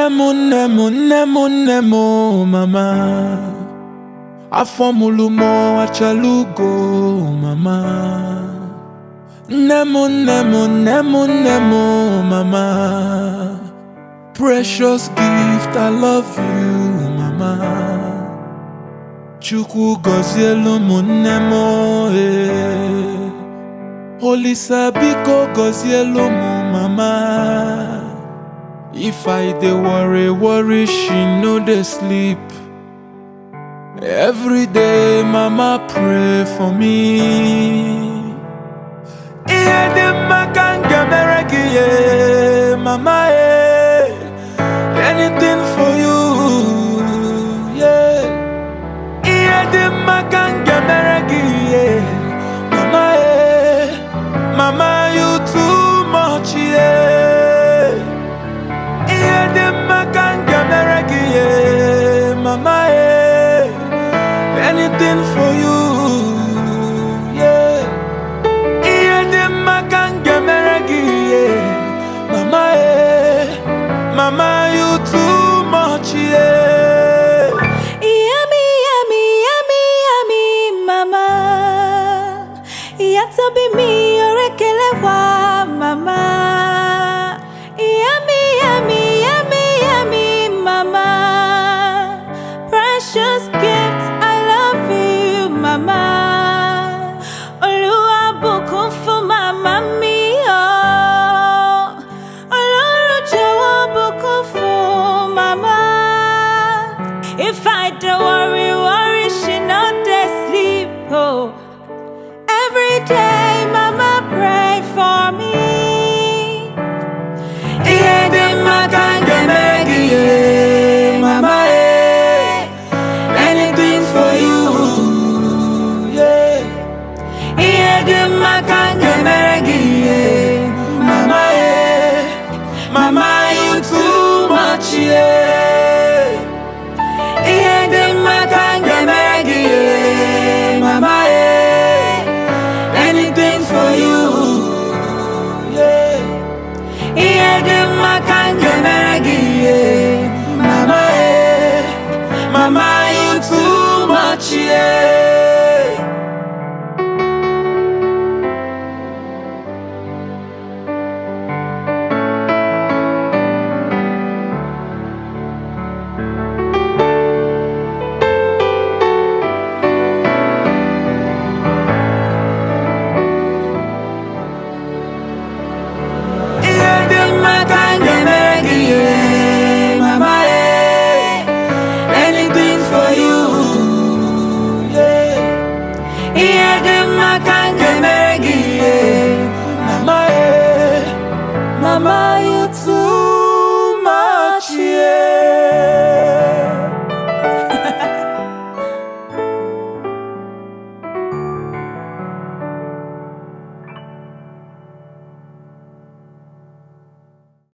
Nemo, mama. Afomulumo achalugo, mama. Nemo, mama. Precious gift, I love you, mama. Chukwu gozielu nemo, Holy Sabiko gozielu mama. If I dey worry, she no dey sleep. Every day, mama pray for me. Iye de makanga meregi, mama anything for you, yeah. Iye de makanga meregi, mama mama you too much, yeah. Iye de makanga meregi, mama anything for you, yeah. Iye de makanga meregi, mama mama you too much, yeah. Yummy, mama. Yato be me orekelewa, mama. Yummy, mama. Precious gift, I love you, mama. Oluwa bùkún fún mama mi, oh. Ọlọ́run jọ̀wọ́ bùkún fún mama. If I don't worry, she not dey sleep, oh. Every day